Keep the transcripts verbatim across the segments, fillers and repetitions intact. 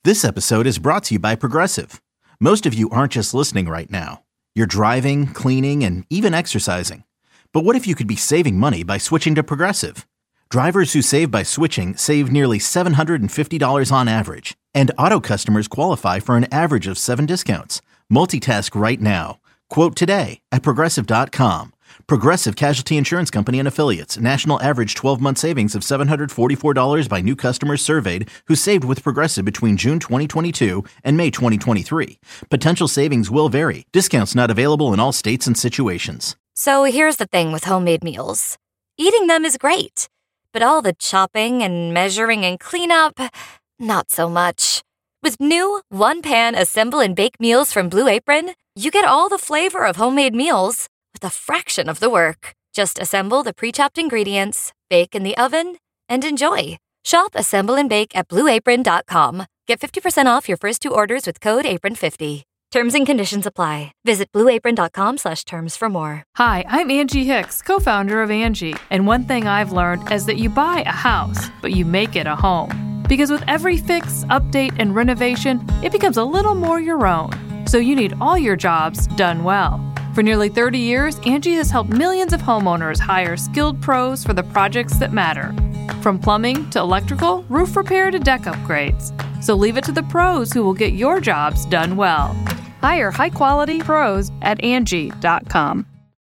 This episode is brought to you by Progressive. Most of you aren't just listening right now. You're driving, cleaning, and even exercising. But what if you could be saving money by switching to Progressive? Drivers who save by switching save nearly seven hundred fifty dollars on average. And auto customers qualify for an average of seven discounts. Multitask right now. Quote today at Progressive dot com. Progressive Casualty Insurance Company and Affiliates. National average twelve-month savings of seven hundred forty-four dollars by new customers surveyed who saved with Progressive between June twenty twenty-two and May twenty twenty-three. Potential savings will vary. Discounts not available in all states and situations. So here's the thing with homemade meals. Eating them is great, but all the chopping and measuring and cleanup, not so much. With new one-pan assemble and bake meals from Blue Apron, you get all the flavor of homemade meals with a fraction of the work. Just assemble the pre-chopped ingredients, bake in the oven, and enjoy. Shop, assemble, and bake at blue apron dot com. Get fifty percent off your first two orders with code apron fifty. Terms and conditions apply. Visit blue apron dot com slash terms for more. Hi, I'm Angie Hicks, co-founder of Angie. And one thing I've learned is that you buy a house, but you make it a home. Because with every fix, update, and renovation, it becomes a little more your own. So you need all your jobs done well. For nearly thirty years, Angie has helped millions of homeowners hire skilled pros for the projects that matter. From plumbing to electrical, roof repair to deck upgrades. So leave it to the pros who will get your jobs done well. Hire high-quality pros at Angie dot com.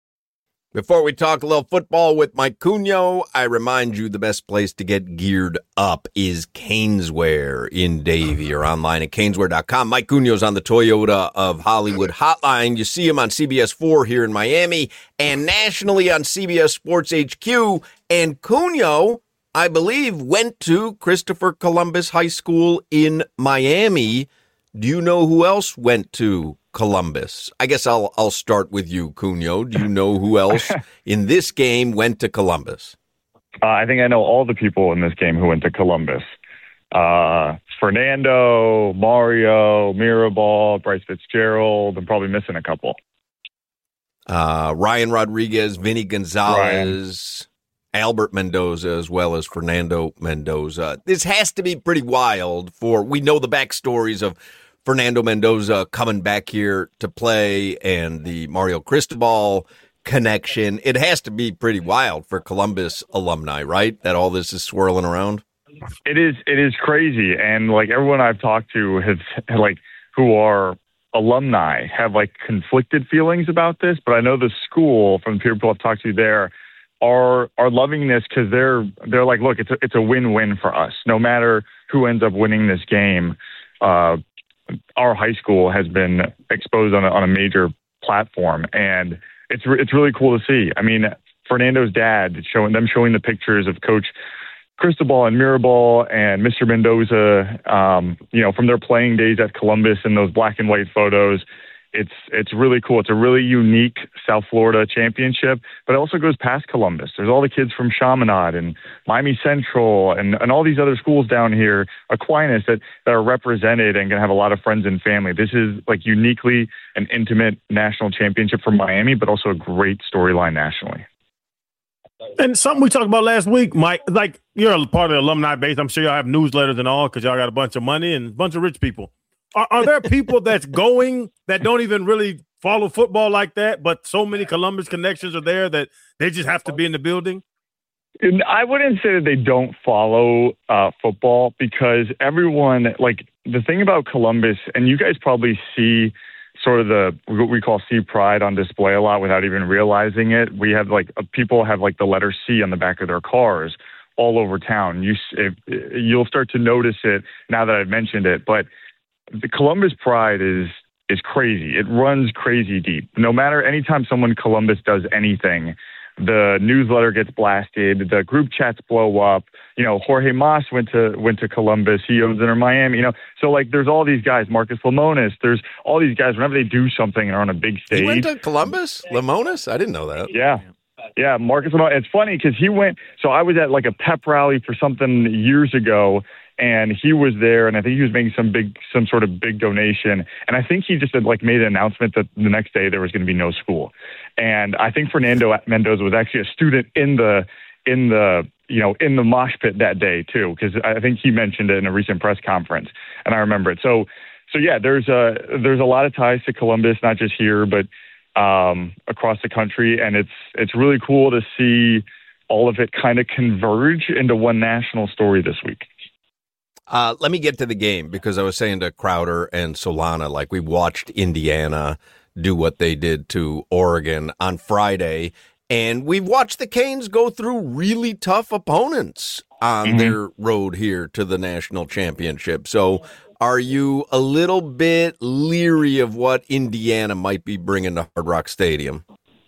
Before we talk a little football with Mike Cugno, I remind you the best place to get geared up is Caneswear in Davie, or online at caneswear dot com. Mike Cugno's on the Toyota of Hollywood hotline. You see him on C B S four here in Miami and nationally on C B S Sports H Q. And Cugno, I believe, went to Christopher Columbus High School in Miami. Do you know who else went to Columbus? I guess I'll I'll start with you, Cugno. Do you know who else in this game went to Columbus? Uh, I think I know all the people in this game who went to Columbus. Uh, Fernando, Mario, Mirabal, Bryce Fitzgerald. I'm probably missing a couple. Uh, Ryan Rodriguez, Vinny Gonzalez, Ryan. Albert Mendoza, as well as Fernando Mendoza. This has to be pretty wild for, we know the backstories of Fernando Mendoza coming back here to play and the Mario Cristobal connection. It has to be pretty wild for Columbus alumni, right? That all this is swirling around. It is. It is crazy. And like everyone I've talked to has like who are alumni have like conflicted feelings about this. But I know the school, from the people I've talked to there, are are loving this because they're they're like, look, it's a, it's a win-win for us. No matter who ends up winning this game, uh, our high school has been exposed on a, on a major platform, and it's re- it's really cool to see. I mean, Fernando's dad showing them showing the pictures of Coach Cristobal and Mirabal and Mister Mendoza, um, you know, from their playing days at Columbus and those black and white photos. It's it's really cool. It's a really unique South Florida championship, but it also goes past Columbus. There's all the kids from Chaminade and Miami Central and, and all these other schools down here, Aquinas, that, that are represented and going to have a lot of friends and family. This is like uniquely an intimate national championship for Miami, but also a great storyline nationally. And something we talked about last week, Mike, like you're a part of the alumni base. I'm sure y'all have newsletters and all because y'all got a bunch of money and a bunch of rich people. Are, are there people that's going that don't even really follow football like that, but so many Columbus connections are there that they just have to be in the building? I wouldn't say that they don't follow uh, football because everyone, like the thing about Columbus, and you guys probably see sort of the, what we call C Pride on display a lot without even realizing it. We have like, people have like the letter C on the back of their cars all over town. You, if, you'll start to notice it now that I've mentioned it, but the Columbus pride is is crazy. It runs crazy deep. No matter anytime someone Columbus does anything, the newsletter gets blasted, the group chats blow up. You know, Jorge Mas went to went to Columbus. He owns it in Miami. You know, so like there's all these guys, Marcus Lemonis. There's all these guys. Whenever they do something and are on a big stage, he went to Columbus. Lemonis? I didn't know that. Yeah. Yeah, Marcus Lemonis. It's funny because he went. So I was at like a pep rally for something years ago, and he was there, and I think he was making some big, some sort of big donation. And I think he just had like made an announcement that the next day there was going to be no school. And I think Fernando Mendoza was actually a student in the in the you know in the mosh pit that day too, because I think he mentioned it in a recent press conference, and I remember it. So so yeah, there's a there's a lot of ties to Columbus, not just here, but um, across the country, and it's it's really cool to see all of it kind of converge into one national story this week. Uh, let me get to the game, because I was saying to Crowder and Solana, like, we watched Indiana do what they did to Oregon on Friday, and we've watched the Canes go through really tough opponents on mm-hmm. their road here to the national championship. So are you a little bit leery of what Indiana might be bringing to Hard Rock Stadium?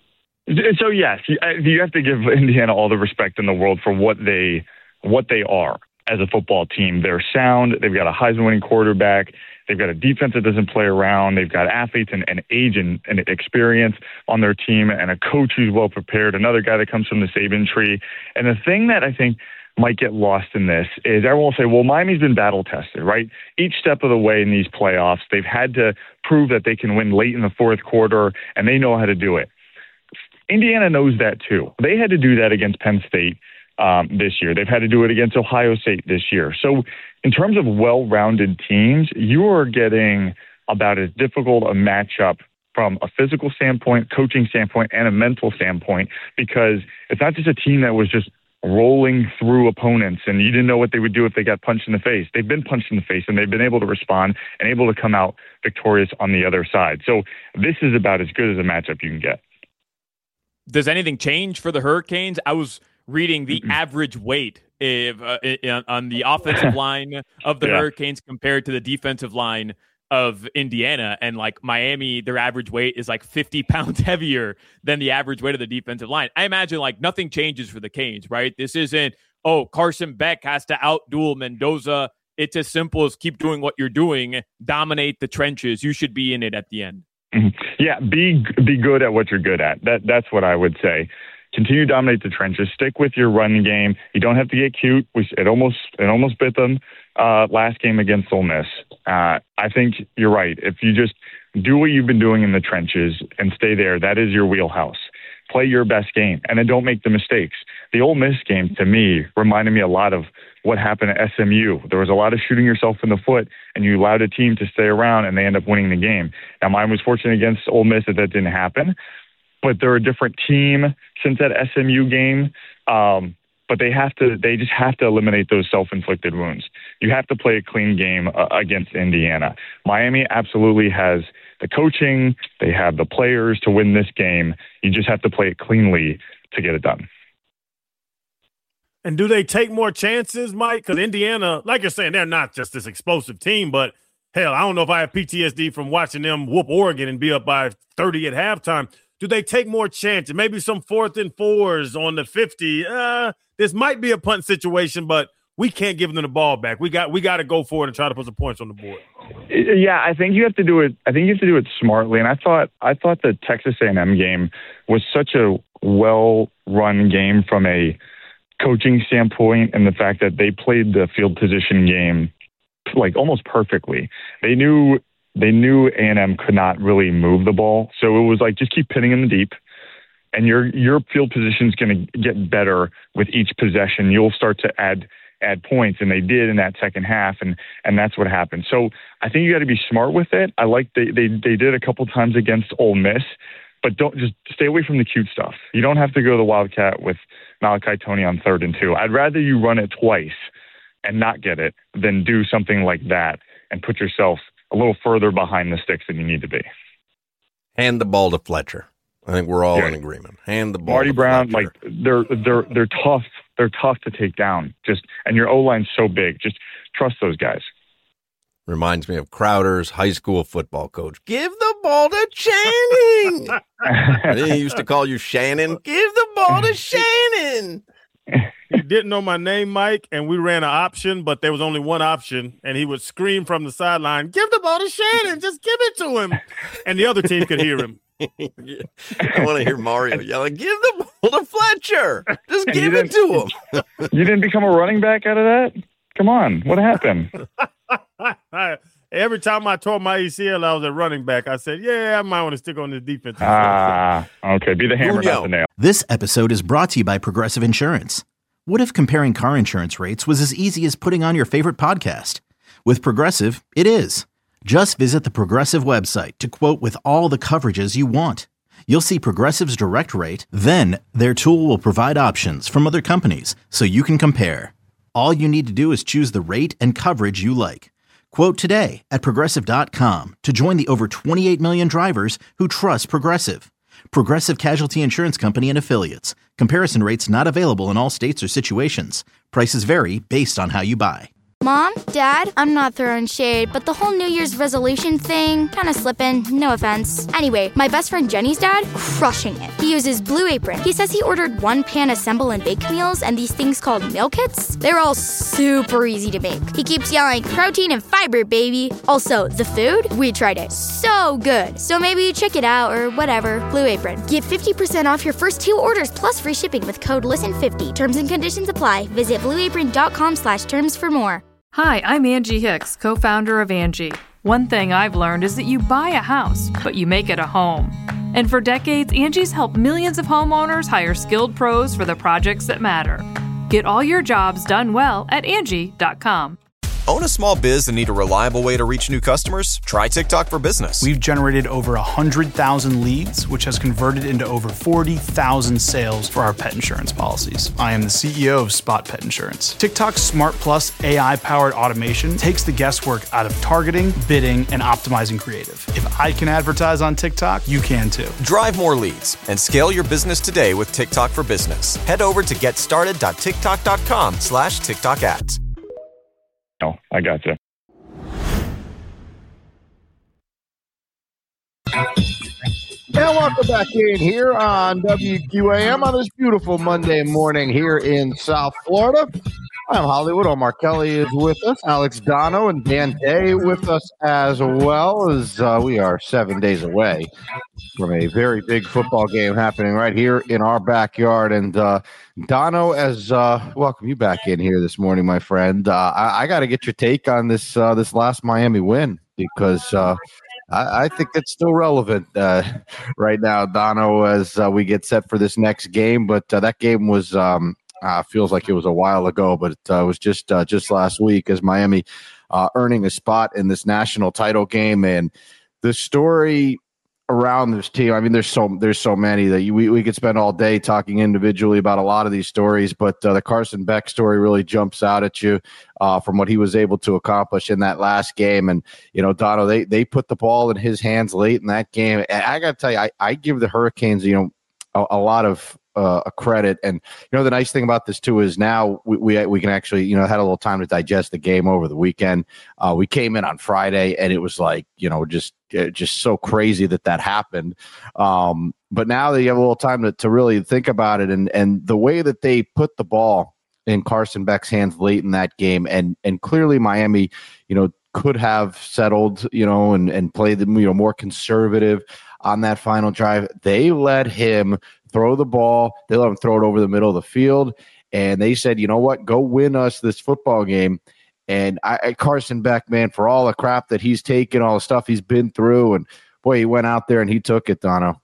So, yes, you have to give Indiana all the respect in the world for what they what they are as a football team. They're sound. They've got a Heisman-winning quarterback. They've got a defense that doesn't play around. They've got athletes and, and age and, and experience on their team, and a coach who's well prepared, another guy that comes from the Saban tree. And the thing that I think might get lost in this is everyone will say, well, Miami's been battle-tested, right? Each step of the way in these playoffs, they've had to prove that they can win late in the fourth quarter, and they know how to do it. Indiana knows that too. They had to do that against Penn State um, this year. They've had to do it against Ohio State this year. So in terms of well-rounded teams, you are getting about as difficult a matchup from a physical standpoint, coaching standpoint, and a mental standpoint, because it's not just a team that was just rolling through opponents and you didn't know what they would do if they got punched in the face. They've been punched in the face, and they've been able to respond and able to come out victorious on the other side. So this is about as good as a matchup you can get. Does anything change for the Hurricanes? I was reading the average weight if, uh, on the offensive line of the yeah. Hurricanes compared to the defensive line of Indiana, and like Miami, their average weight is like fifty pounds heavier than the average weight of the defensive line. I imagine like nothing changes for the Canes, right? This isn't, oh, Carson Beck has to outduel Mendoza. It's as simple as keep doing what you're doing, dominate the trenches. You should be in it at the end. Mm-hmm. Yeah, be be good at what you're good at. That that's what I would say. Continue to dominate the trenches. Stick with your run game. You don't have to get cute. We, it almost it almost bit them uh, last game against Ole Miss. Uh, I think you're right. If you just do what you've been doing in the trenches and stay there, that is your wheelhouse. Play your best game, and then don't make the mistakes. The Ole Miss game, to me, reminded me a lot of what happened at S M U. There was a lot of shooting yourself in the foot, and you allowed a team to stay around, and they end up winning the game. Now, mine was fortunate against Ole Miss that that didn't happen, but they're a different team since that S M U game. Um, but they have to, they just have to eliminate those self-inflicted wounds. You have to play a clean game uh, against Indiana. Miami absolutely has the coaching. They have the players to win this game. You just have to play it cleanly to get it done. And do they take more chances, Mike? Because Indiana, like you're saying, they're not just this explosive team, but hell, I don't know if I have P T S D from watching them whoop Oregon and be up by thirty at halftime. Do they take more chances? Maybe some fourth and fours on the fifty. Uh, this might be a punt situation, but we can't give them the ball back. We got we got to go for it and try to put some points on the board. Yeah, I think you have to do it. I think you have to do it smartly. And I thought I thought the Texas A and M game was such a well-run game from a coaching standpoint, and the fact that they played the field position game like almost perfectly. They knew they knew A and M could not really move the ball, so it was like just keep pinning in the deep, and your your field position is going to get better with each possession. You'll start to add add points, and they did in that second half, and and that's what happened. So I think you got to be smart with it. I like they they they did a couple times against Ole Miss, but don't just stay away from the cute stuff. You don't have to go the Wildcat with Malachi Tony on third and two. I'd rather you run it twice and not get it than do something like that and put yourself a little further behind the sticks than you need to be. Hand the ball to Fletcher. I think we're all yeah. in agreement. Hand the ball Marty to Brown, Fletcher. like they're they're they're tough. They're tough to take down. Just and your O-line's so big. Just trust those guys. Reminds me of Crowder's high school football coach. Give the ball to Channing. He used to call you Shannon. Give the ball to Shannon. He didn't know my name, Mike, and we ran an option, but there was only one option, and he would scream from the sideline, give the ball to Shannon, just give it to him. And the other team could hear him. I want to hear Mario yelling, give the ball to Fletcher. Just give it to him. You didn't become a running back out of that? Come on, what happened? Every time I tore my A C L, I was a running back. I said, yeah, I might want to stick on the defense. Ah, okay. Be the hammer, Julio. not the nail. This episode is brought to you by Progressive Insurance. What if comparing car insurance rates was as easy as putting on your favorite podcast? With Progressive, it is. Just visit the Progressive website to quote with all the coverages you want. You'll see Progressive's direct rate, then their tool will provide options from other companies so you can compare. All you need to do is choose the rate and coverage you like. Quote today at Progressive dot com to join the over twenty-eight million drivers who trust Progressive. Progressive Casualty Insurance Company and Affiliates. Comparison rates not available in all states or situations. Prices vary based on how you buy. Mom, Dad, I'm not throwing shade, but the whole New Year's resolution thing, kind of slipping, no offense. Anyway, my best friend Jenny's dad, crushing it. He uses Blue Apron. He says he ordered one-pan assemble and bake meals and these things called meal kits. They're all super easy to make. He keeps yelling, protein and fiber, baby. Also, the food, we tried it. So good. So maybe you check it out or whatever. Blue Apron. Get fifty percent off your first two orders plus free shipping with code listen fifty. Terms and conditions apply. Visit blueapron.com slash terms for more. Hi, I'm Angie Hicks, co-founder of Angie. One thing I've learned is that you buy a house, but you make it a home. And for decades, Angie's helped millions of homeowners hire skilled pros for the projects that matter. Get all your jobs done well at Angie dot com. Own a small biz and need a reliable way to reach new customers? Try TikTok for Business. We've generated over one hundred thousand leads, which has converted into over forty thousand sales for our pet insurance policies. I am the C E O of Spot Pet Insurance. TikTok's Smart Plus A I-powered automation takes the guesswork out of targeting, bidding, and optimizing creative. If I can advertise on TikTok, you can too. Drive more leads and scale your business today with TikTok for Business. Head over to getstarted.tiktok.com slash TikTok ads. Oh, I got you. And welcome back in here on W Q A M on this beautiful Monday morning here in South Florida. I'm Hollywood. Omar Kelly is with us. Alex Dono and Dan Day with us as well, as uh, we are seven days away from a very big football game happening right here in our backyard. And uh, Dono, as uh, welcome you back in here this morning, my friend. Uh, I, I got to get your take on this uh, this last Miami win because uh, I, I think it's still relevant uh, right now, Dono, as uh, we get set for this next game. But uh, that game was um, uh, feels like it was a while ago, but it uh, was just uh, just last week as Miami uh, earning a spot in this national title game. And the story around this team, I mean, there's so there's so many that you, we, we could spend all day talking individually about a lot of these stories, but uh, the Carson Beck story really jumps out at you uh, from what he was able to accomplish in that last game. And, you know, Dono, they, they put the ball in his hands late in that game. And I got to tell you, I, I give the Hurricanes, you know, a, a lot of uh, a credit. And, you know, the nice thing about this, too, is now we, we, we can actually, you know, had a little time to digest the game over the weekend. Uh, we came in on Friday, and it was like, you know, just just so crazy that that happened. Um, but now that you have a little time to, to really think about it, and and the way that they put the ball in Carson Beck's hands late in that game, and and clearly Miami, you know, could have settled, you know, and, and played them, you know, more conservative on that final drive. They let him throw the ball. They let him throw it over the middle of the field. And they said, you know what, go win us this football game. And I, I Carson Beck, man, for all the crap that he's taken, all the stuff he's been through, and boy, he went out there and he took it, Dono.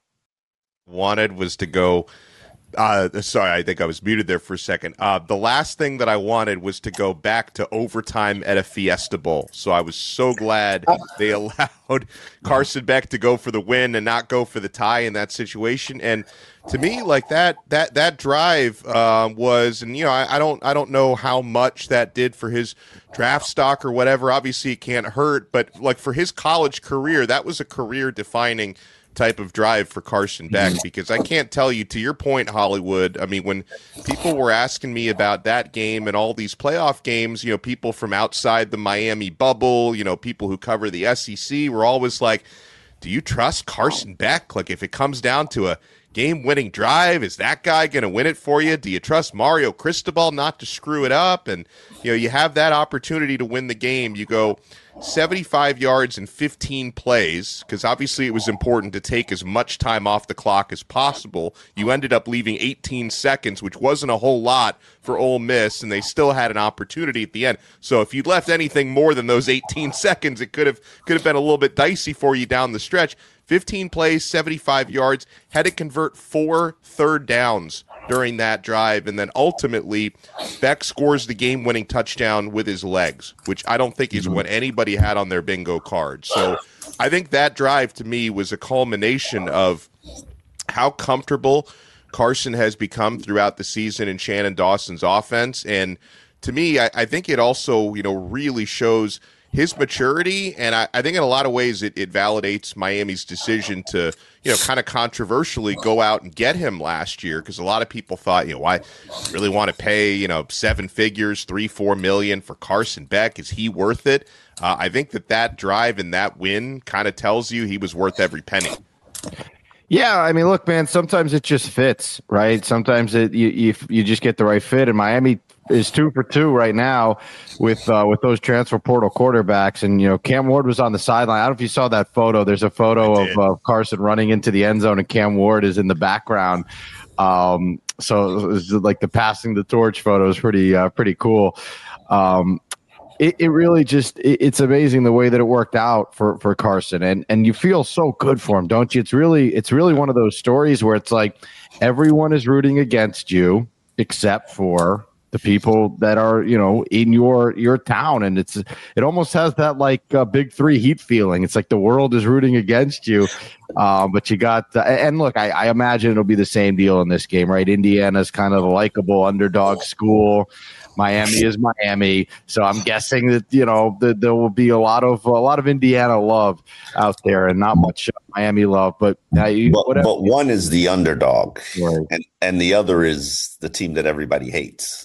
Wanted was to go Uh, sorry, I think I was muted there for a second. Uh, the last thing that I wanted was to go back to overtime at a Fiesta Bowl. So I was so glad they allowed Carson Beck to go for the win and not go for the tie in that situation. And to me, like that, that, that drive uh, was, and you know, I, I don't, I don't know how much that did for his draft stock or whatever. Obviously, it can't hurt, but like for his college career, that was a career-defining type of drive for Carson Beck, because I can't tell you, to your point, Hollywood, I mean, when people were asking me about that game and all these playoff games, you know, people from outside the Miami bubble, you know, people who cover the S E C were always like, do you trust Carson Beck? Like, if it comes down to a game-winning drive, is that guy going to win it for you? Do you trust Mario Cristobal not to screw it up? And, you know, you have that opportunity to win the game. You go seventy-five yards in fifteen plays, because obviously it was important to take as much time off the clock as possible. You ended up leaving eighteen seconds, which wasn't a whole lot for Ole Miss, and they still had an opportunity at the end. So if you left anything more than those eighteen seconds, it could have could have been a little bit dicey for you down the stretch. fifteen plays, seventy-five yards, had to convert four third downs during that drive, and then ultimately Beck scores the game-winning touchdown with his legs, which I don't think is what anybody had on their bingo card. So I think that drive to me was a culmination of how comfortable Carson has become throughout the season in Shannon Dawson's offense, and to me, I, I think it also, you know, really shows his maturity, and I, I think in a lot of ways it, it validates Miami's decision to, you know, kind of controversially go out and get him last year, because a lot of people thought, you know, why really want to pay, you know, seven figures, three, four million for Carson Beck? Is he worth it? Uh, I think that that drive and that win kind of tells you he was worth every penny. Yeah, I mean, look, man, sometimes it just fits, right? Sometimes it you you, you just get the right fit, and Miami is two for two right now with uh, with those transfer portal quarterbacks. And, you know, Cam Ward was on the sideline. I don't know if you saw that photo. There's a photo of uh, Carson running into the end zone, and Cam Ward is in the background. Um, so it was like the passing the torch photo is pretty uh, pretty cool. Um, It, it really just it, it's amazing the way that it worked out for, for Carson, and and you feel so good for him, don't you? It's really it's really one of those stories where it's like everyone is rooting against you except for the people that are, you know, in your your town, and it's it almost has that like uh, Big Three Heat feeling. It's like the world is rooting against you, uh, but you got uh, and look, I, I imagine it'll be the same deal in this game, right? Indiana's kind of a likable underdog school. Miami is Miami, so I'm guessing that, you know, that there will be a lot of a lot of Indiana love out there, and not much Miami love. But uh, you, but, but one is the underdog, right, and and the other is the team that everybody hates.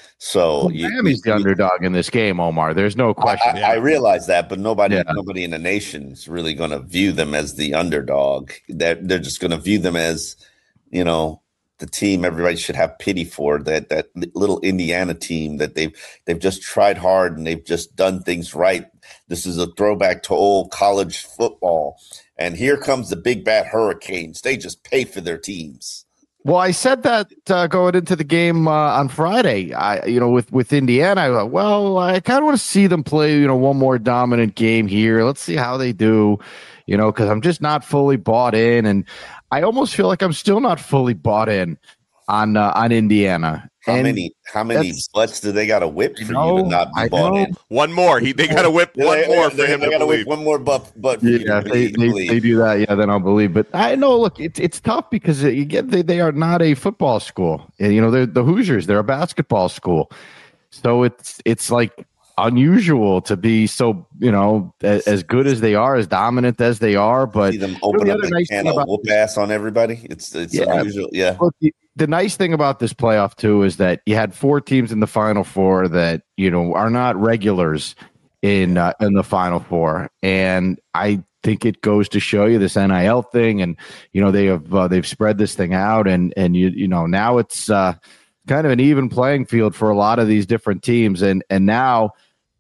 So well, you, Miami's you, the underdog in this game, Omar. There's no question. I, I, I realize that, but nobody yeah. nobody in the nation is really going to view them as the underdog. They're, they're just going to view them as, you know, the team everybody should have pity for, that that little Indiana team that they've they've just tried hard and they've just done things right. This is a throwback to old college football. And here comes the big bad Hurricanes. They just pay for their teams. Well, I said that uh, going into the game uh, on Friday, I, you know, with, with Indiana, I thought, well, I kind of want to see them play, you know, one more dominant game here. Let's see how they do, you know, because I'm just not fully bought in. And I almost feel like I'm still not fully bought in on uh, on Indiana. How and many how many butts do they got to whip for know, you to not be I bought know. in? One more. He, they got to whip one they, more they, for him they to gotta believe. whip one more butt. But yeah, they, they, they do that. Yeah, then I'll believe. But I know. Look, it's it's tough because you get they, they are not a football school. And, you know, they're the Hoosiers. They're a basketball school. So it's it's like unusual to be so, you know, as, as good as they are, as dominant as they are. But see them open you know, up the a nice can thing of about whoop ass on everybody. It's it's Yeah. unusual. Yeah. Look, the, the nice thing about this playoff too is that you had four teams in the Final Four that, you know, are not regulars in uh, in the Final Four, and I think it goes to show you this N I L thing, and you know they have uh, they've spread this thing out, and and you you know now it's uh, kind of an even playing field for a lot of these different teams, and and now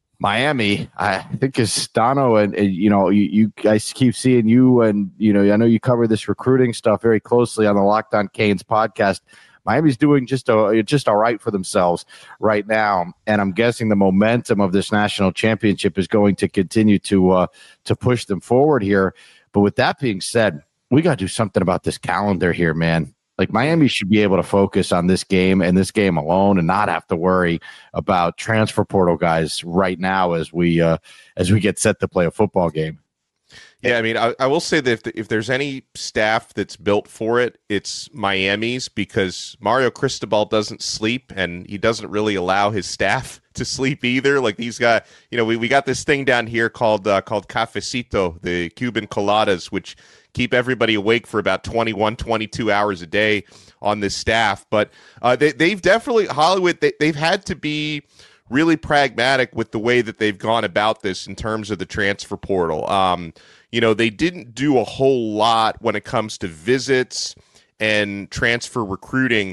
Miami, I think, is Dono, and, and you know you, you guys keep seeing you, and you know I know you cover this recruiting stuff very closely on the Locked On Canes podcast. Miami's doing just a, just all right for themselves right now, and I'm guessing the momentum of this national championship is going to continue to uh, to push them forward here. But with that being said, we got to do something about this calendar here, man. Like, Miami should be able to focus on this game and this game alone, and not have to worry about transfer portal guys right now as we uh, as we get set to play a football game. Yeah, I mean, I, I will say that if, if there's any staff that's built for it, it's Miami's, because Mario Cristobal doesn't sleep, and he doesn't really allow his staff to sleep either. Like, these guys, you know, we, we got this thing down here called uh, called Cafecito, the Cuban coladas, which keep everybody awake for about twenty-one, twenty-two hours a day on this staff. But uh, they, they've definitely, Hollywood, they, they've had to be really pragmatic with the way that they've gone about this in terms of the transfer portal. Um, you know, they didn't do a whole lot when it comes to visits and transfer recruiting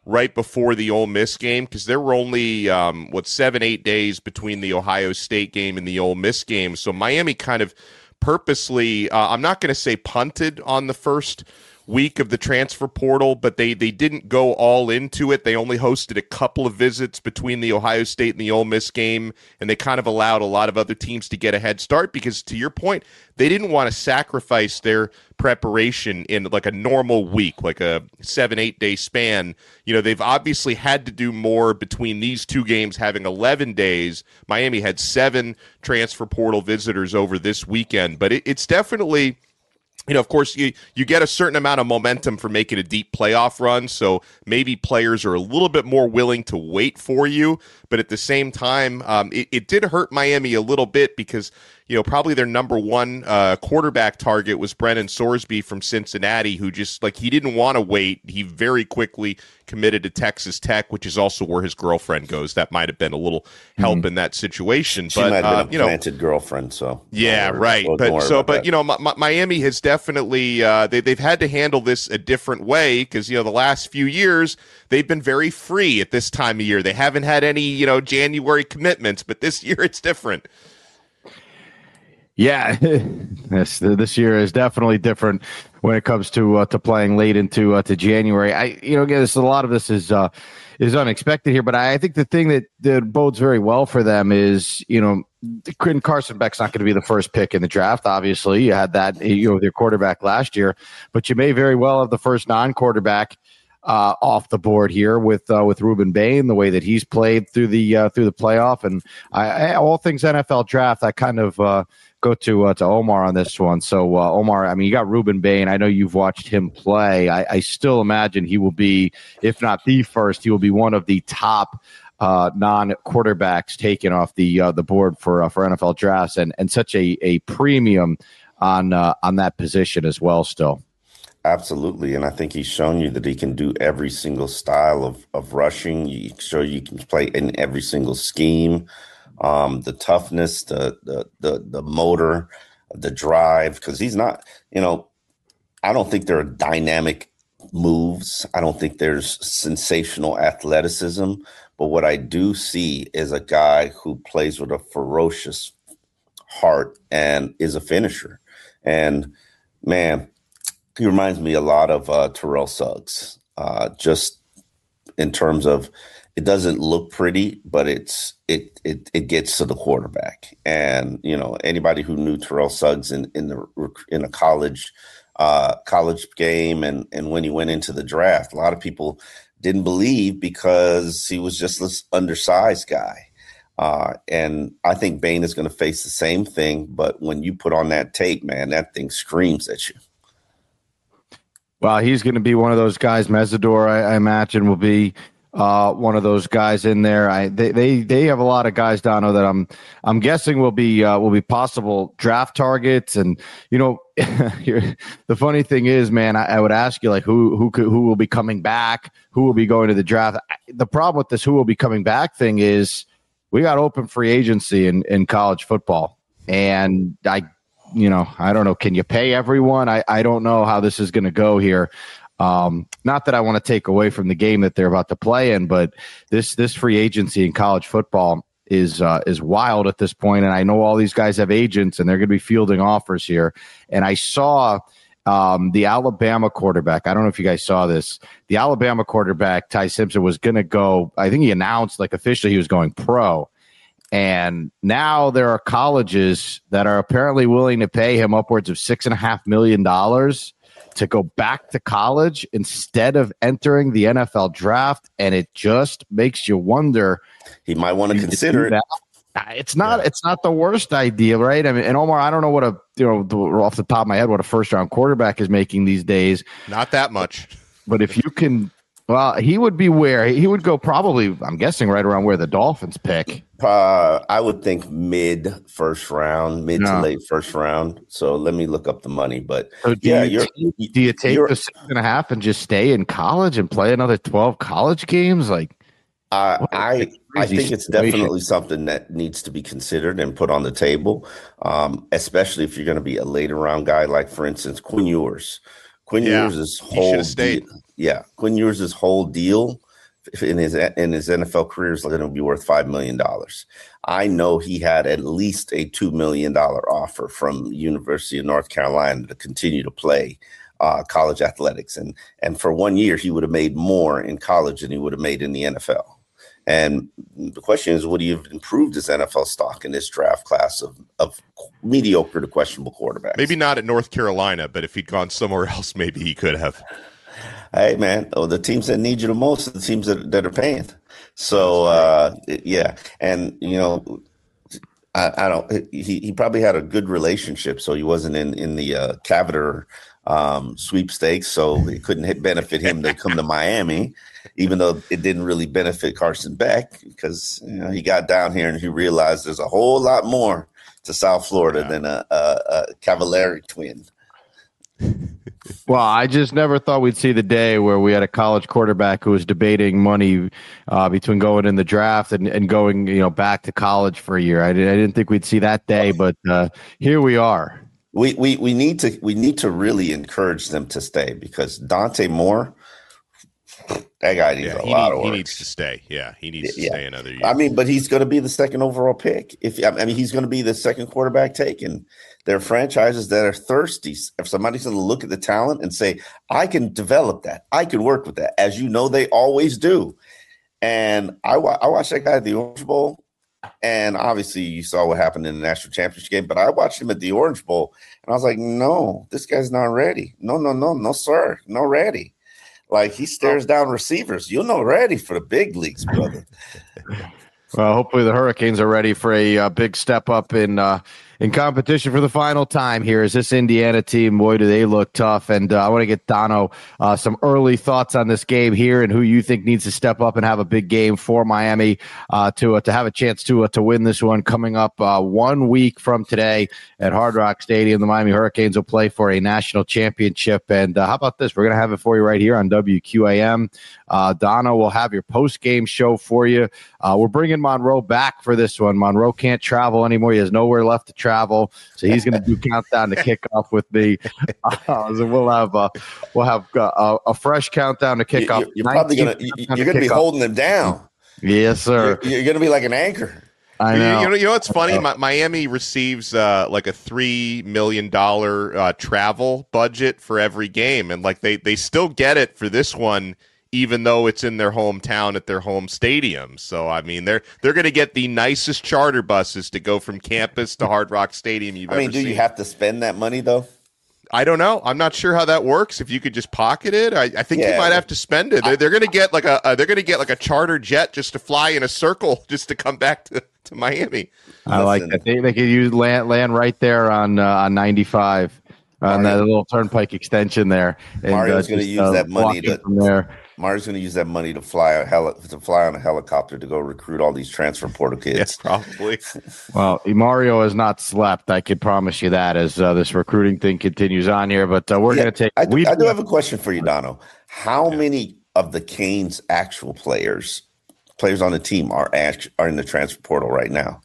right before the Ole Miss game, because there were only, um, what, seven, eight days between the Ohio State game and the Ole Miss game. So Miami kind of purposely, uh, I'm not going to say punted on the first week of the transfer portal, but they they didn't go all into it. They only hosted a couple of visits between the Ohio State and the Ole Miss game, and they kind of allowed a lot of other teams to get a head start because, to your point, they didn't want to sacrifice their preparation in like a normal week, like a seven, eight day span. You know, they've obviously had to do more between these two games, having eleven days. Miami had seven transfer portal visitors over this weekend, but it, it's definitely, you know, of course, you, you get a certain amount of momentum for making a deep playoff run, so maybe players are a little bit more willing to wait for you. But at the same time, um, it, it did hurt Miami a little bit because, you know, probably their number one uh, quarterback target was Brennan Sorsby from Cincinnati, who just, like, he didn't want to wait. He very quickly committed to Texas Tech, which is also where his girlfriend goes. That might have been a little help mm-hmm. in that situation. She but, might have uh, been a you know, planted girlfriend, so. Yeah, right. But so, but, that. you know, M- M- Miami has definitely, uh, they, they've had to handle this a different way because, you know, the last few years, they've been very free at this time of year. They haven't had any, you know, January commitments, but this year it's different. Yeah, this this year is definitely different when it comes to uh, to playing late into uh, to January. I you know, again, this, a lot of this is uh, is unexpected here, but I think the thing that, that bodes very well for them is, you know, Carson Beck's not going to be the first pick in the draft. Obviously, you had that, you know, their quarterback last year, but you may very well have the first non-quarterback Uh, off the board here with uh, with Ruben Bain, the way that he's played through the uh, through the playoff, and I, I, all things N F L draft. I kind of uh, go to uh, to Omar on this one. So uh, Omar, I mean, you got Ruben Bain. I know you've watched him play. I, I still imagine he will be, if not the first, he will be one of the top uh, non-quarterbacks taken off the uh, the board for uh, for N F L drafts, and and such a a premium on uh, on that position as well. Still. Absolutely, and I think he's shown you that he can do every single style of, of rushing. You show you can play in every single scheme. Um, the toughness, the the the the motor, the drive, because he's not, you know, I don't think there are dynamic moves. I don't think there's sensational athleticism. But what I do see is a guy who plays with a ferocious heart and is a finisher. And man, he reminds me a lot of uh, Terrell Suggs, uh, just in terms of it doesn't look pretty, but it's it it it gets to the quarterback. And you know, anybody who knew Terrell Suggs in in the in a college uh, college game and and when he went into the draft, a lot of people didn't believe because he was just this undersized guy. Uh, and I think Bain is going to face the same thing. But when you put on that tape, man, that thing screams at you. Well, he's going to be one of those guys. Mesidor, I, I imagine, will be uh, one of those guys in there. I they, they they have a lot of guys, Dono, that I'm I'm guessing will be uh, will be possible draft targets. And you know, the funny thing is, man, I, I would ask you like who who could, who will be coming back, who will be going to the draft. The problem with this who will be coming back thing is we got open free agency in, in college football, and I. You know, I don't know. Can you pay everyone? I, I don't know how this is going to go here. Um, not that I want to take away from the game that they're about to play in, but this this free agency in college football is uh, is wild at this point. And I know all these guys have agents, and they're going to be fielding offers here. And I saw um, the Alabama quarterback. I don't know if you guys saw this. The Alabama quarterback, Ty Simpson, was going to go. I think he announced like officially he was going pro. And now there are colleges that are apparently willing to pay him upwards of six and a half million dollars to go back to college instead of entering the N F L draft. And it just makes you wonder. He might want to consider it. It's not. Yeah. It's not the worst idea, right? I mean, and Omar, I don't know what a you know off the top of my head what a first round quarterback is making these days. Not that much. But if you can. Well, he would be where he would go probably, I'm guessing, right around where the Dolphins pick. Uh, I would think mid first round, mid no. to late first round. So let me look up the money. But so do yeah, you you're, take, do you take the six and a half and just stay in college and play another twelve college games? Like, uh, I I think it's situation. definitely something that needs to be considered and put on the table, um, especially if you're going to be a later round guy, like for instance Quinn Ewers. Quinn yeah, Ewers' whole deal, yeah, Quinn Ewers' whole deal in his in his N F L career is going to be worth five million dollars. I know he had at least a two million dollars offer from University of North Carolina to continue to play uh, college athletics. And, and for one year, he would have made more in college than he would have made in the N F L. And the question is, would he have improved his N F L stock in this draft class of, of mediocre to questionable quarterbacks? Maybe not at North Carolina, but if he'd gone somewhere else, maybe he could have. Hey, man, oh, the teams that need you the most are the teams that, that are paying. So, uh, yeah. And, you know, I, I don't he, he probably had a good relationship, so he wasn't in, in the uh, Caviter um, sweepstakes, so it couldn't hit, benefit him to come to Miami, even though it didn't really benefit Carson Beck because, you know, he got down here and he realized there's a whole lot more to South Florida yeah. than a, a, a Cavallari twin. Well, I just never thought we'd see the day where we had a college quarterback who was debating money uh, between going in the draft and, and going, you know, back to college for a year. I, did, I didn't think we'd see that day, but uh, here we are. We, we we need to we need to really encourage them to stay because Dante Moore, that guy needs yeah, a lot need, of work. He needs to stay. Yeah, he needs to yeah. stay another year. I mean, but he's going to be the second overall pick. If I mean, he's going to be the second quarterback taken. There are franchises that are thirsty. If somebody's going to look at the talent and say, I can develop that, I can work with that, as you know, they always do. And I, I watched that guy at the Orange Bowl, and obviously you saw what happened in the national championship game, but I watched him at the Orange Bowl, and I was like, no, this guy's not ready. No, no, no, no, sir, not ready. Like, he stares down receivers. You're not ready for the big leagues, brother. Well, hopefully the Hurricanes are ready for a uh, big step up in uh, in competition for the final time here. Is this Indiana team, boy, do they look tough. And uh, I want to get Dono uh, some early thoughts on this game here and who you think needs to step up and have a big game for Miami uh, to uh, to have a chance to uh, to win this one coming up uh, one week from today at Hard Rock Stadium. The Miami Hurricanes will play for a national championship. And uh, how about this? We're going to have it for you right here on W Q A M. Uh, Dono will have your post-game show for you. Uh, we're bringing Monroe back for this one. Monroe can't travel anymore. He has nowhere left to travel, so he's going to do countdown to kickoff with me. Uh, so we'll have uh, we'll have uh, a fresh countdown to kickoff. You're, you're probably going to you're going to be holding them down. Yes, sir. You're, you're going to be like an anchor. I know. You know, you know what's funny? Mi- Miami receives uh, like a three million dollar uh, travel budget for every game, and like they they still get it for this one, even though it's in their hometown at their home stadium. So, I mean, they're they're going to get the nicest charter buses to go from campus to Hard Rock Stadium you've I mean, ever do seen. you have to spend that money, though? I don't know. I'm not sure how that works. If you could just pocket it, I, I think Yeah. you might have to spend it. They're, they're going to get like a uh, they're going to get like a charter jet just to fly in a circle just to come back to, to Miami. I like that. They, they could use land land right there on uh, on ninety-five on that little turnpike extension there. And, Mario's uh, going to just, use uh, that money walk in to from there. Mario's going to use that money to fly a heli- to fly on a helicopter to go recruit all these transfer portal kids. Yes, probably. Well, Mario has not slept. I could promise you that as uh, this recruiting thing continues on here. But uh, we're Yeah, going to take. I do, we I do have a question for you, Dono. How many of the Canes' actual players, players on the team, are act- are in the transfer portal right now?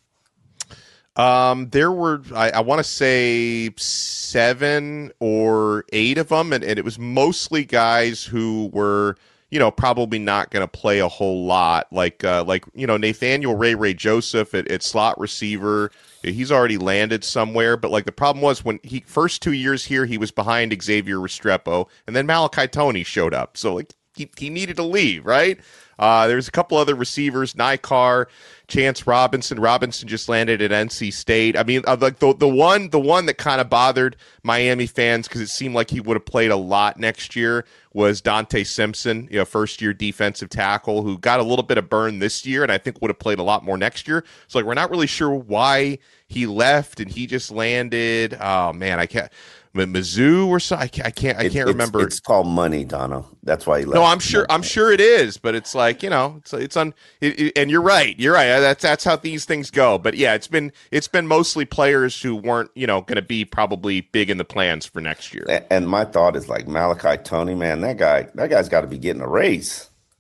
Um, there were, I, I want to say seven or eight of them, and, and it was mostly guys who were, you know, probably not going to play a whole lot. Like, uh, like you know, Nathaniel Ray Ray Joseph at, at slot receiver, he's already landed somewhere. But like the problem was when he first two years here, he was behind Xavier Restrepo, and then Malachi Toney showed up. So like he he needed to leave, right? Uh, there's a couple other receivers, Nikar, Chance Robinson. Robinson just landed at N C State. I mean, uh, like the the one the one that kind of bothered Miami fans because it seemed like he would have played a lot next year was Dante Simpson, you know, first year defensive tackle who got a little bit of burn this year, and I think would have played a lot more next year. So like we're not really sure why he left, and he just landed. Oh man, I can't. Mizzou or so I can't I can't, I can't It- it's- remember. It's called money, Dono. That's why he left. No, I'm sure. I'm sure it is, but it's like you know, it's it's on. It, it, and you're right. You're right. That's that's how these things go. But yeah, it's been it's been mostly players who weren't you know going to be probably big in the plans for next year. A- And my thought is like Malachi Toney, man, that guy, that guy's got to be getting a raise.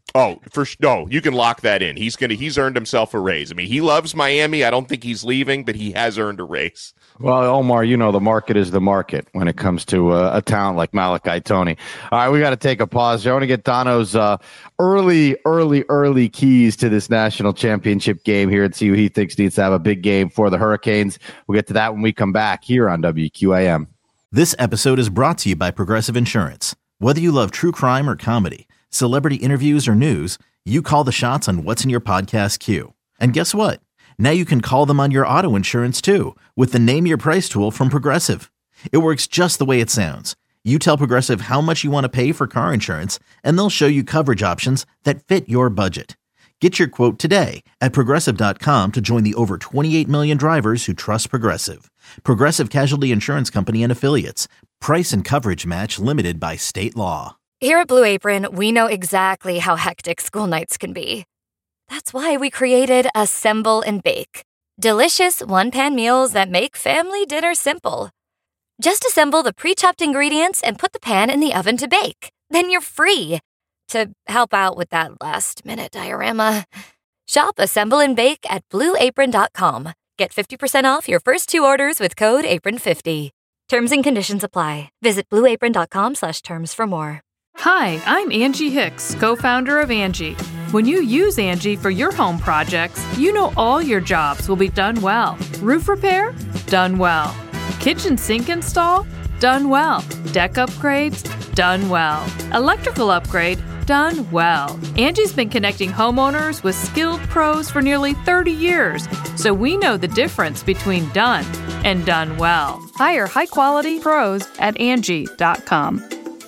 Oh, for no, you can lock that in. He's gonna. He's earned himself a raise. I mean, he loves Miami. I don't think he's leaving, but he has earned a raise. Well, Omar, you know the market is the market when it comes to uh, a talent like Malachi Tony. All right, we got to take a pause. I want to get Dono's uh, early, early, early keys to this national championship game here and see who he thinks needs to have a big game for the Hurricanes. We'll get to that when we come back here on W Q A M. This episode is brought to you by Progressive Insurance. Whether you love true crime or comedy, celebrity interviews or news, you call the shots on what's in your podcast queue. And guess what? Now you can call them on your auto insurance too with the Name Your Price tool from Progressive. It works just the way it sounds. You tell Progressive how much you want to pay for car insurance, and they'll show you coverage options that fit your budget. Get your quote today at Progressive dot com to join the over twenty-eight million drivers who trust Progressive. Progressive Casualty Insurance Company and Affiliates. Price and coverage match limited by state law. Here at Blue Apron, we know exactly how hectic school nights can be. That's why we created Assemble and Bake. Delicious one-pan meals that make family dinner simple. Just assemble the pre-chopped ingredients and put the pan in the oven to bake. Then you're free to help out with that last-minute diorama. Shop Assemble and Bake at blue apron dot com. Get fifty percent off your first two orders with code apron fifty. Terms and conditions apply. Visit blue apron dot com slash terms for more. Hi, I'm Angie Hicks, co-founder of Angie. When you use Angie for your home projects, you know all your jobs will be done well. Roof repair? Done well. Kitchen sink install? Done well. Deck upgrades? Done well. Electrical upgrade? Done well. Angie's been connecting homeowners with skilled pros for nearly thirty years, so we know the difference between done and done well. Hire high-quality pros at Angie dot com.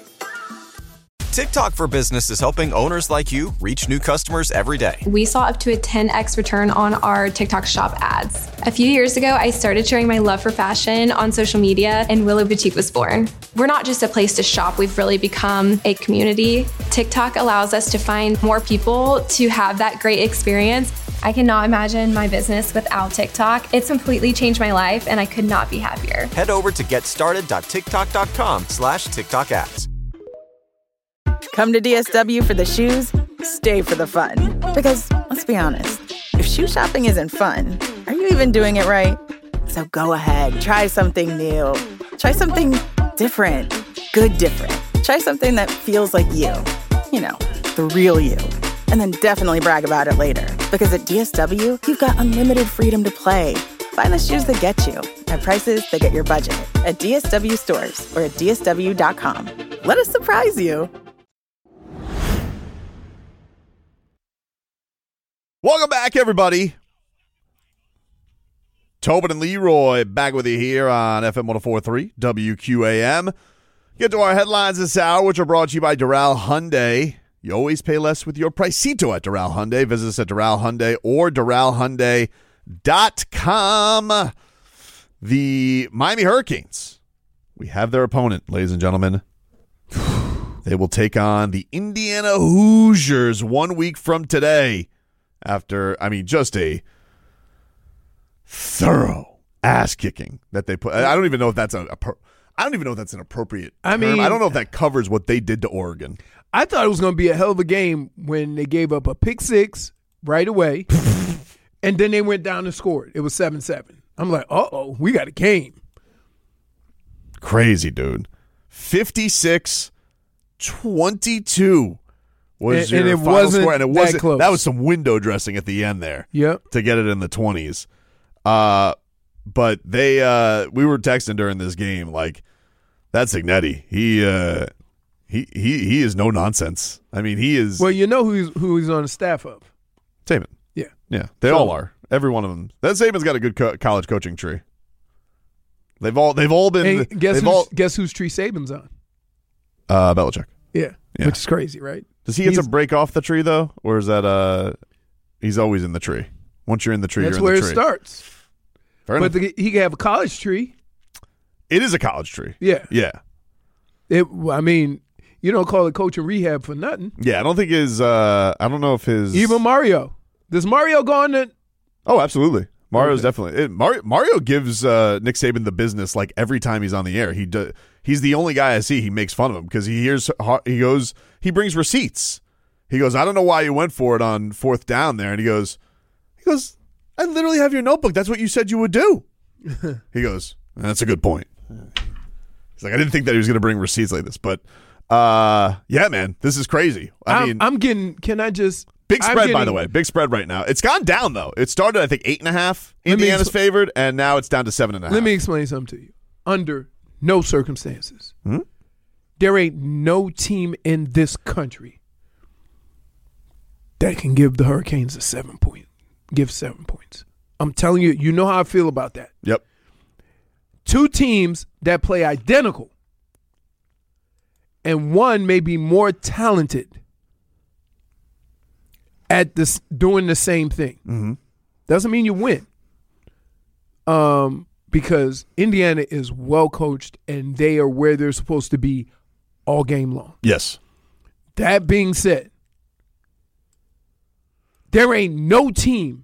TikTok for Business is helping owners like you reach new customers every day. We saw up to a ten x return on our TikTok shop ads. A few years ago, I started sharing my love for fashion on social media, and Willow Boutique was born. We're not just a place to shop, we've really become a community. TikTok allows us to find more people to have that great experience. I cannot imagine my business without TikTok. It's completely changed my life, and I could not be happier. Head over to getstarted dot tiktok dot com slash TikTok ads. Come to D S W for the shoes, stay for the fun. Because, let's be honest, if shoe shopping isn't fun, are you even doing it right? So go ahead, try something new. Try something different. Good different. Try something that feels like you. You know, the real you. And then definitely brag about it later. Because at D S W, you've got unlimited freedom to play. Find the shoes that get you at prices that get your budget at D S W stores or at D S W dot com. Let us surprise you. Welcome back, everybody. Tobin and Leroy back with you here on F M one oh four point three W Q A M. Get to our headlines this hour, which are brought to you by Doral Hyundai. You always pay less with your Pricito at Doral Hyundai. Visit us at Doral Hyundai or Doral Hyundai dot com. The Miami Hurricanes, we have their opponent, ladies and gentlemen. They will take on the Indiana Hoosiers one week from today. After, I mean, just a thorough ass kicking that they put. I don't even know if that's a, a I don't even know if that's an appropriate I term. mean, I don't know if that covers what they did to Oregon. I thought it was going to be a hell of a game when they gave up a pick six right away, and then they went down and scored. It was seven seven. I'm like, uh-oh, we got a game. Crazy, dude. fifty-six twenty-two. Was and, your and it final wasn't score, and it that wasn't close. That was some window dressing at the end there. Yep. To get it in the twenties. Uh, but they uh, we were texting during this game like that Cignetti. He uh, he he he is no nonsense. I mean, he is. Well, you know who he's, who he's on the staff of. Saban. Yeah. Yeah. They So- all are. Every one of them. That Saban's got a good co- college coaching tree. They've all they've all been. And guess they've who's, all guess whose tree Saban's on? uh, Belichick. Yeah, Yeah. which is crazy, right? Does he get He's- to break off the tree though, or is that uh? He's always in the tree. Once you're in the tree, That's you're in where the it tree. starts. Fair but enough. the, he can have a college tree. It is a college tree. Yeah. Yeah. It. I mean, you don't call it coaching rehab for nothing. Yeah, I don't think his. Uh, I don't know if his. Even Mario. Does Mario go on the? Oh, absolutely. Mario's Okay. definitely. It, Mario, Mario gives uh, Nick Saban the business like every time he's on the air. He do, He's the only guy I see. He makes fun of him because he hears. He goes. He brings receipts. He goes, I don't know why you went for it on fourth down there. And he goes, he goes, I literally have your notebook. That's what you said you would do. He goes, that's a good point. He's like, I didn't think that he was going to bring receipts like this, but uh, yeah, man, this is crazy. I I'm, mean, I'm getting. Can I just big I'm spread getting, by the way, big spread right now. It's gone down though. It started I think eight and a half. Indiana's expl- favored, and now it's down to seven and a half. Let me explain something to you. Under no circumstances, hmm? there ain't no team in this country that can give the Hurricanes a seven point. Give seven points. I'm telling you, you know how I feel about that. Yep. Two teams that play identical, and one may be more talented at this doing the same thing. Mm-hmm. Doesn't mean you win. Um, because Indiana is well coached and they are where they're supposed to be all game long. Yes. That being said, there ain't no team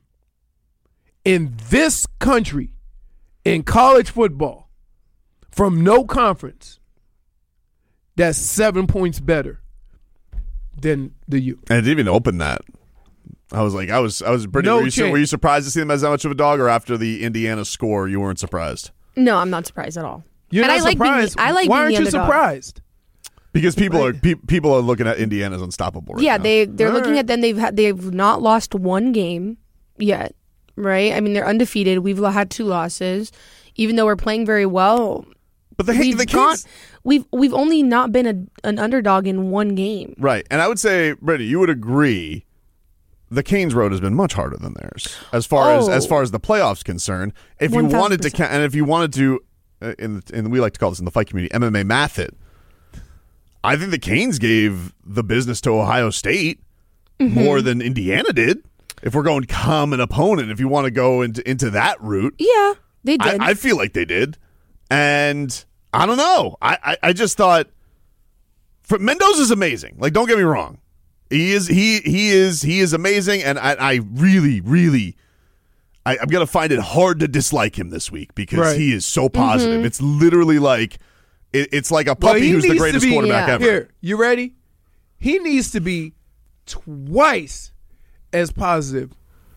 in this country in college football from no conference that's seven points better than the U. And it didn't even open that. I was like, I was, I was pretty. No were, you, chance. were you surprised to see them as that much of a dog, or after the Indiana score, you weren't surprised? No, I'm not surprised at all. You're and not I like surprised. Being, I like Why being aren't the you underdog. surprised? Because people are pe- people are looking at Indiana as unstoppable. Right yeah, now. they they're All looking right. at them. They've had, they've not lost one game yet, right? I mean, they're undefeated. We've had two losses, even though we're playing very well. But the, we've the gone, Kings, we've we've only not been a, an underdog in one game. right? And I would say, Brittany, you would agree. The Canes road has been much harder than theirs as far Oh. as as far as the playoffs concerned. If you one thousand wanted to, percent. ca- and if you wanted to, uh, in the, in we like to call this in the fight community, M M A math it. I think the Canes gave the business to Ohio State Mm-hmm. more than Indiana did. If we're going common opponent, if you want to go into into that route, Yeah, they did. I, I feel like they did, and I don't know. I, I, I just thought for, Mendoza's amazing. Like, don't get me wrong, he is he he is he is amazing, and I, I really really I, I'm gonna find it hard to dislike him this week because Right. he is so positive. Mm-hmm. It's literally like it, it's like a Well, puppy he who's the needs to greatest be- quarterback yeah. ever. Here, you ready? He needs to be twice as positive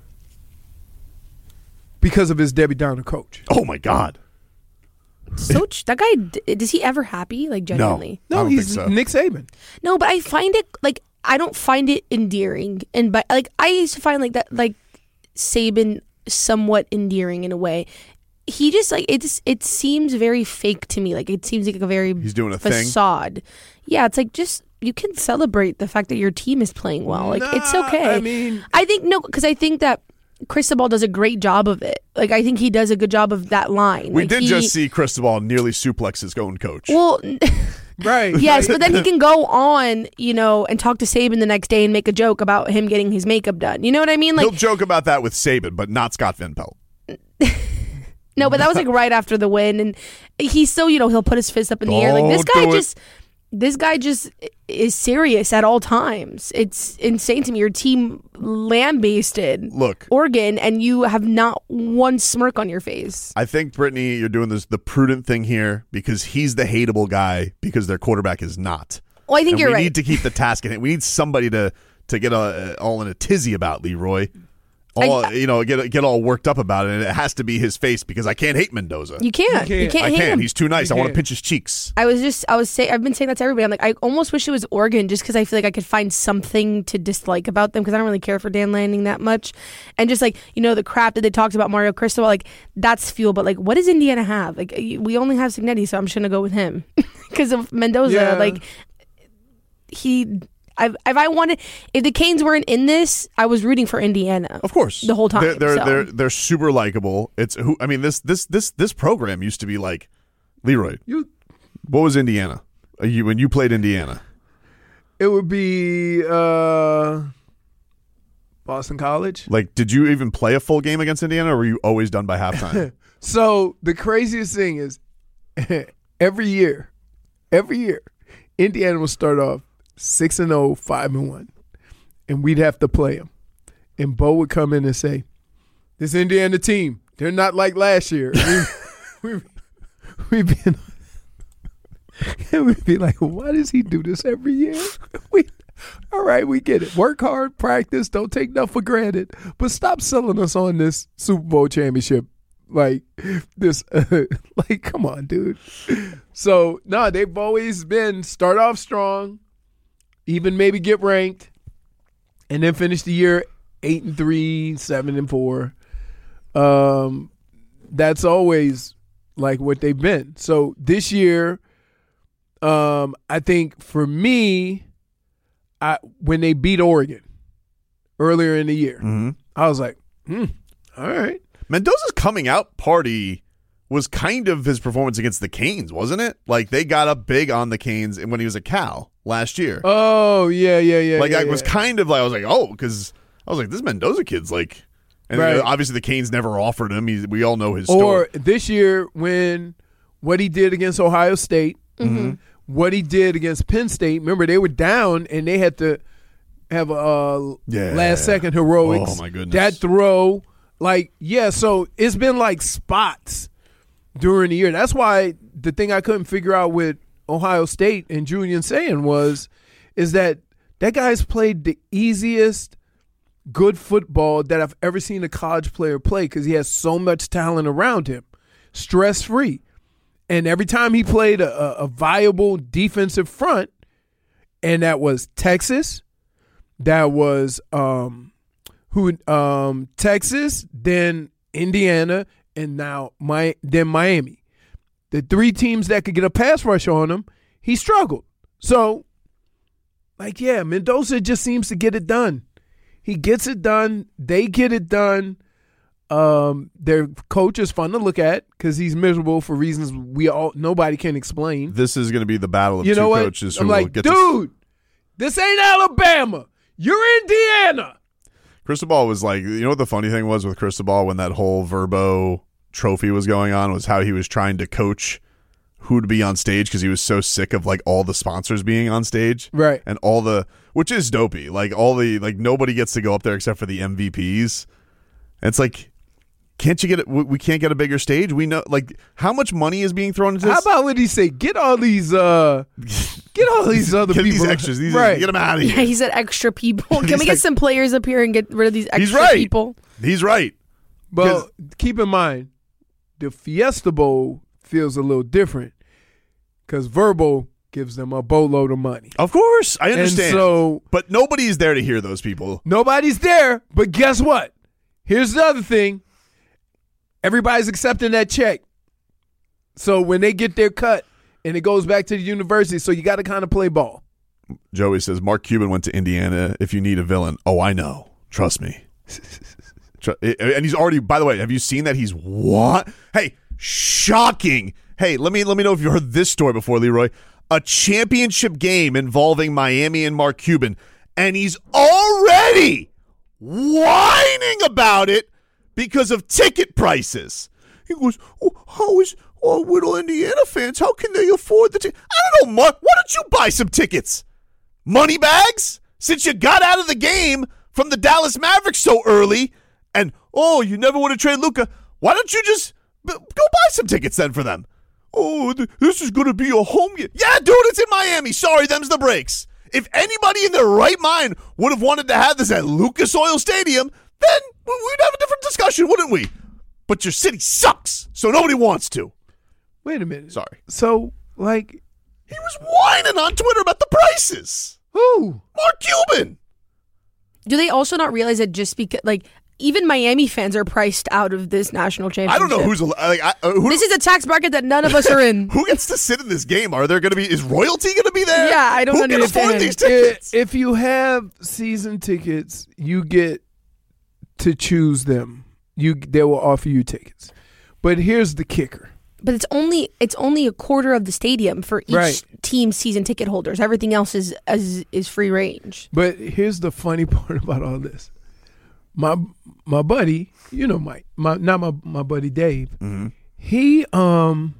because of his Debbie Downer coach. Oh my God! so ch- that guy d- is he ever happy? Like genuinely? I No, don't he's think so. Nick Saban. No, but I find it like I don't find it endearing, and but like I used to find like that like Saban somewhat endearing in a way. He just like it's it seems very fake to me. Like it seems like a very He's doing a thing. facade. Yeah, it's like just you can celebrate the fact that your team is playing well. Like it's Nah, okay. I mean- I think no, because I think that Cristobal does a great job of it. Like I think he does a good job of that line. We Like, did he- just see Cristobal nearly suplex his own coach. Well, Right. yes, but then he can go on, you know, and talk to Saban the next day and make a joke about him getting his makeup done. You know what I mean? Like, He'll joke about that with Saban, but not Scott Van Pelt. no, but that was like right after the win, and he's still, you know, he'll put his fist up in the air. Like this Don't guy do it. just, this guy just is serious at all times. It's insane to me. Your team lambasted Look, Oregon, and you have not one smirk on your face. I think, Brittany, you're doing this the prudent thing here because he's the hateable guy because their quarterback is not. Well, I think And you're we right. need to keep the task in it. We need somebody to to get a, all in a tizzy about Leroy. All I- you know, get get all worked up about it, and it has to be his face because I can't hate Mendoza. You can't. You can't. can't. I hate can't. him. He's too nice. You I want to can't. pinch his cheeks. I was just, I was saying, I've been saying that to everybody. I'm like, I almost wish it was Oregon just because I feel like I could find something to dislike about them because I don't really care for Dan Lanning that much. And just like, you know, the crap that they talked about Mario Cristobal, like, that's fuel. But like, what does Indiana have? Like, we only have Signetti, so I'm just going to go with him because of Mendoza. Yeah. Like, he. I've, if I wanted, if the Canes weren't in this, I was rooting for Indiana. Of course, the whole time. They're they're so. they're, they're super likable. It's who I mean this this this this program used to be like Leroy. You, What was Indiana? Uh, you when you played Indiana? it would be uh, Boston College. Like, did you even play a full game against Indiana, or were you always done by halftime? So the craziest thing is, every year, every year, Indiana will start off six and zero, five and one, and we'd have to play them. And Bo would come in and say, "This Indiana team, they're not like last year." we, we, we'd be, and we'd be like, "Why does he do this every year?" We, All right, we get it. Work hard, practice, don't take nothing for granted. But stop selling us on this Super Bowl championship. Like, this, uh, like, come on, dude. So, no, they've always been start off strong, even maybe get ranked, and then finish the year eight and three, seven and four. Um, that's always like what they've been. So this year, um, I think for me, I when they beat Oregon earlier in the year, mm-hmm. I was like, hmm, all right. Mendoza's coming out party was kind of his performance against the Canes, wasn't it? Like they got up big on the Canes when he was at Cal last year. Oh yeah, yeah, yeah. Like yeah, I yeah. was kind of like I was like, oh, because I was like, this Mendoza kid's like, and Right. you know, obviously the Canes never offered him. He's, we all know his story. Or this year when what he did against Ohio State, Mm-hmm. what he did against Penn State. Remember they were down and they had to have a uh, Yeah. last second heroics. Oh, my goodness. That throw, like yeah. So it's been like spots during the year. That's why the thing I couldn't figure out with Ohio State and Julian saying was, is that that guy's played the easiest good football that I've ever seen a college player play because he has so much talent around him, stress free. And every time he played a, a, a viable defensive front, and that was Texas, that was um, who um, Texas, then Indiana, and now my then Miami. The three teams that could get a pass rush on him, he struggled. So, like, yeah, Mendoza just seems to get it done. He gets it done. They get it done. Um, their coach is fun to look at because he's miserable for reasons we all nobody can explain. This is going to be the battle of You two know what? coaches who I'm will like, get to dude, this ain't Alabama. You're Indiana. Cristobal was like, you know what the funny thing was with Cristobal when that whole Verbo trophy was going on was how he was trying to coach who to be on stage because he was so sick of like all the sponsors being on stage. Right. And all the, which is dopey. Like all the, like nobody gets to go up there except for the M V Ps. And it's like, can't you get it? We can't get a bigger stage. We know, like, how much money is being thrown into this? How about what he say? Get all these, uh, get all these other Get people. these extras. These, right. Get them out of Yeah, here. he said extra people. Can He's we get like- some players up here and get rid of these extra He's right. people? He's right. But keep in mind, the Fiesta Bowl feels a little different because Verbo gives them a boatload of money. Of course, I understand. And so, but nobody's there to hear those people. Nobody's there, but guess what? Here's the other thing. Everybody's accepting that check. So when they get their cut and it goes back to the university, so you got to kind of play ball. Joey says, Mark Cuban went to Indiana if you need a villain. Oh, I know. Trust me. Tr- and he's already, by the way, have you seen that he's what? Hey, shocking. Hey, let me let me know if you heard this story before, Leroy. A championship game involving Miami and Mark Cuban, and he's already whining about it because of ticket prices. He goes, oh, how is oh, little Indiana fans, how can they afford the ticket? I don't know, Mark. Why don't you buy some tickets? Money bags? Since you got out of the game from the Dallas Mavericks so early, and, oh, you never want to trade Luka, why don't you just b- go buy some tickets then for them? Oh, th- this is going to be a home game. Yeah, dude, it's in Miami. Sorry, them's the breaks. If anybody in their right mind would have wanted to have this at Lucas Oil Stadium, then we'd have a different discussion, wouldn't we? But your city sucks, so nobody wants to. Wait a minute. Sorry. So, like, he was whining on Twitter about the prices. Who? Mark Cuban. Do they also not realize that just because, like, even Miami fans are priced out of this national championship? I don't know who's like. I, uh, who, this is a tax bracket that none of us are in. Who gets to sit in this game? Are there going to be? Is royalty going to be there? Yeah, I don't who understand. Can afford these tickets? If you have season tickets, you get to choose them. You they will offer you tickets. But here's the kicker. But it's only it's only a quarter of the stadium for each Right. team's season ticket holders. Everything else is is, is free range. But here's the funny part about all this. My my buddy, you know Mike, my not my my buddy Dave. Mm-hmm. He um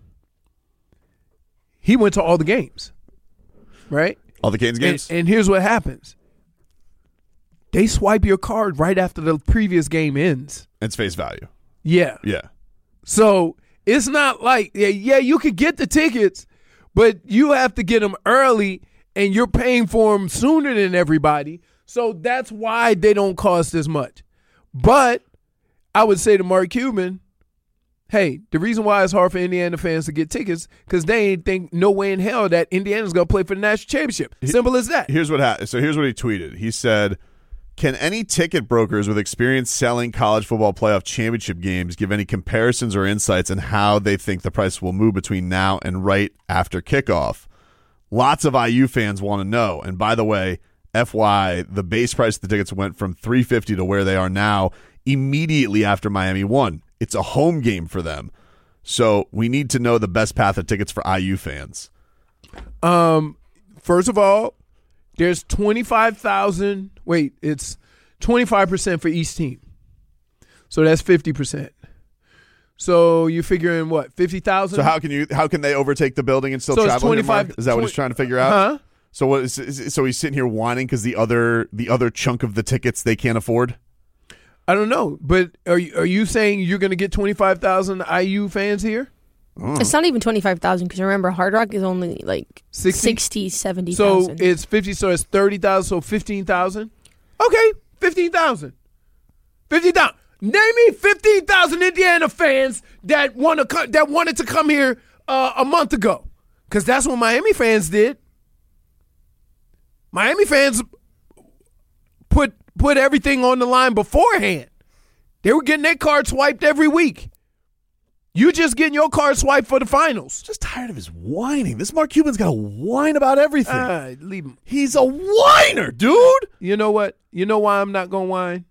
he went to all the games, right? All the Canes games. And, and here's what happens: they swipe your card right after the previous game ends. It's face value. Yeah, Yeah. so it's not like yeah, yeah, you could get the tickets, but you have to get them early. and you're paying for them sooner than everybody. So that's why they don't cost as much. But I would say to Mark Cuban, hey, the reason why it's hard for Indiana fans to get tickets because they ain't think no way in hell that Indiana's going to play for the national championship. Simple as that. Here's what happened. So here's what he tweeted. He said, can any ticket brokers with experience selling college football playoff championship games give any comparisons or insights on how they think the price will move between now and right after kickoff? Lots of I U fans want to know. And by the way, F Y, the base price of the tickets went from three hundred fifty dollars to where they are now immediately after Miami won. It's a home game for them. So we need to know the best path of tickets for I U fans. Um, first of all, there's twenty-five thousand. Wait, it's twenty-five percent for each team. So that's fifty percent. So you're figuring what, fifty thousand? So how can you how can they overtake the building and still so travel? Is that what twenty, he's trying to figure out? Huh? So what is, is so he's sitting here whining because the other the other chunk of the tickets they can't afford? I don't know, but are you, are you saying you're going to get twenty-five thousand I U fans here? Oh. It's not even twenty-five thousand because remember, Hard Rock is only like sixty, seventy thousand. So it's fifty, so it's thirty thousand, so fifteen thousand. Okay, fifteen thousand. fifteen thousand. Name me fifteen thousand Indiana fans that want to co- that wanted to come here uh, a month ago, because that's what Miami fans did. Miami fans put put everything on the line beforehand. They were getting their card swiped every week. You just getting your card swiped for the finals. Just tired of his whining. This Mark Cuban's got to whine about everything. Uh, leave him. He's a whiner, dude. You know what? You know why I'm not going to whine?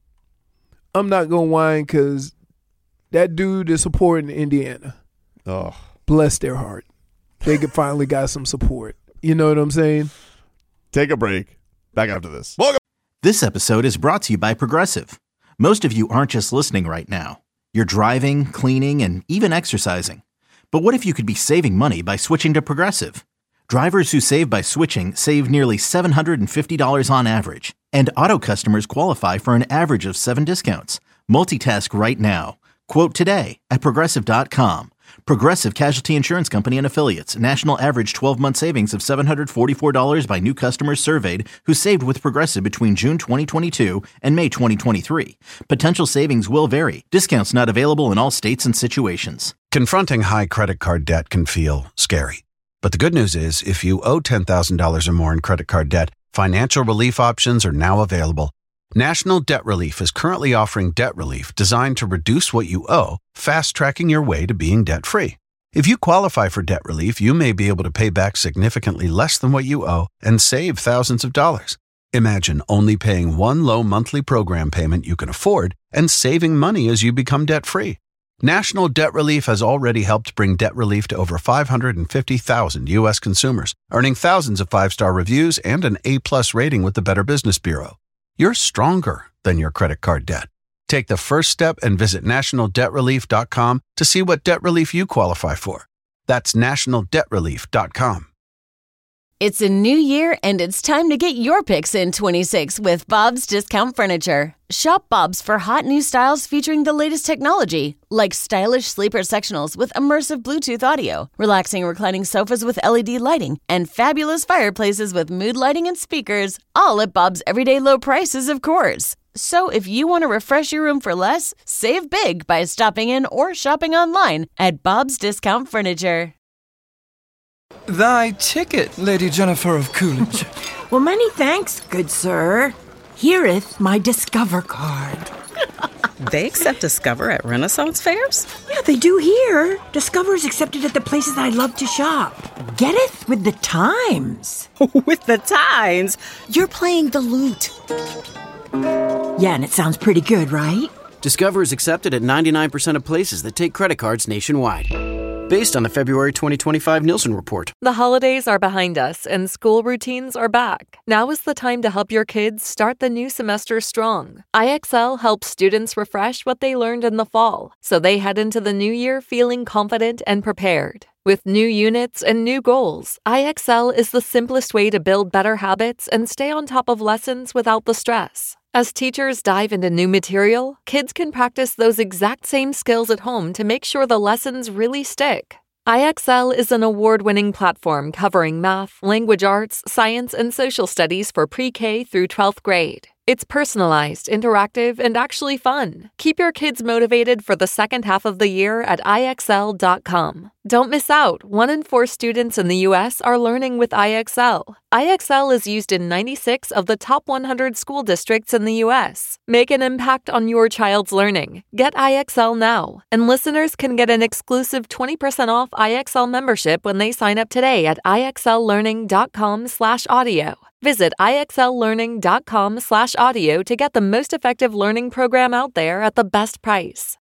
I'm not going to whine because that dude is supporting Indiana. Oh. Bless their heart. They could finally got some support. You know what I'm saying? Take a break. Back after this. Welcome. This episode is brought to you by Progressive. Most of you aren't just listening right now. You're driving, cleaning, and even exercising. But what if you could be saving money by switching to Progressive? Drivers who save by switching save nearly seven hundred fifty dollars on average. And auto customers qualify for an average of seven discounts. Multitask right now. Quote today at Progressive dot com. Progressive Casualty Insurance Company and Affiliates. National average twelve-month savings of seven hundred forty-four dollars by new customers surveyed who saved with Progressive between June twenty twenty-two and May twenty twenty-three. Potential savings will vary. Discounts not available in all states and situations. Confronting high credit card debt can feel scary. But the good news is, if you owe ten thousand dollars or more in credit card debt, financial relief options are now available. National Debt Relief is currently offering debt relief designed to reduce what you owe, fast-tracking your way to being debt-free. If you qualify for debt relief, you may be able to pay back significantly less than what you owe and save thousands of dollars. Imagine only paying one low monthly program payment you can afford and saving money as you become debt-free. National Debt Relief has already helped bring debt relief to over five hundred fifty thousand U S consumers, earning thousands of five-star reviews and an A-plus rating with the Better Business Bureau. You're stronger than your credit card debt. Take the first step and visit national debt relief dot com to see what debt relief you qualify for. That's national debt relief dot com. It's a new year, and it's time to get your picks in twenty-six with Bob's Discount Furniture. Shop Bob's for hot new styles featuring the latest technology, like stylish sleeper sectionals with immersive Bluetooth audio, relaxing reclining sofas with L E D lighting, and fabulous fireplaces with mood lighting and speakers, all at Bob's everyday low prices, of course. So if you want to refresh your room for less, save big by stopping in or shopping online at Bob's Discount Furniture. Thy ticket, Lady Jennifer of Coolidge. Well, many thanks, good sir. Hereeth my Discover card. They accept Discover at Renaissance fairs? Yeah, they do here. Discover is accepted at the places I love to shop. Getteth with the times. With the times? You're playing the lute. Yeah, and it sounds pretty good, right? Discover is accepted at ninety-nine percent of places that take credit cards nationwide. Based on the February twenty twenty-five Nielsen report. The holidays are behind us and school routines are back. Now is the time to help your kids start the new semester strong. I X L helps students refresh what they learned in the fall, so they head into the new year feeling confident and prepared. With new units and new goals, I X L is the simplest way to build better habits and stay on top of lessons without the stress. As teachers dive into new material, kids can practice those exact same skills at home to make sure the lessons really stick. iXL is an award-winning platform covering math, language arts, science, and social studies for pre-K through twelfth grade. It's personalized, interactive, and actually fun. Keep your kids motivated for the second half of the year at I X L dot com. Don't miss out. One in four students in the U S are learning with I X L. I X L is used in ninety-six of the top one hundred school districts in the U S. Make an impact on your child's learning. Get I X L now. And listeners can get an exclusive twenty percent off I X L membership when they sign up today at I X L learning dot com slash audio. Visit I X L learning dot com slash audio to get the most effective learning program out there at the best price.